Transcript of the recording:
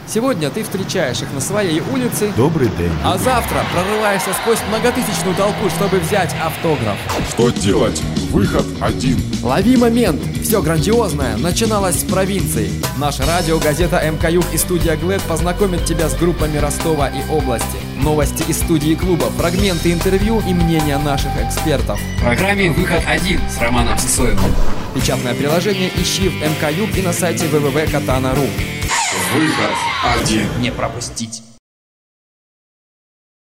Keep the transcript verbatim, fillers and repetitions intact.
Сегодня ты встречаешь их на своей улице. Добрый день. А завтра прорываешься сквозь многотысячную толпу, чтобы взять автограф. Что делать? Выход один. Лови момент. Все грандиозное начиналось с провинции. Наша радио, газета МК-Юг и студия ГЛЭД познакомят тебя с группами Ростова и области. Новости из студии клуба, фрагменты интервью и мнения наших экспертов. В программе «Выход один» с Романом Сысоевым. Печатное приложение ищи в МК-Юг и на сайте вэ вэ вэ точка катана точка ру. Выход один. Не пропустить.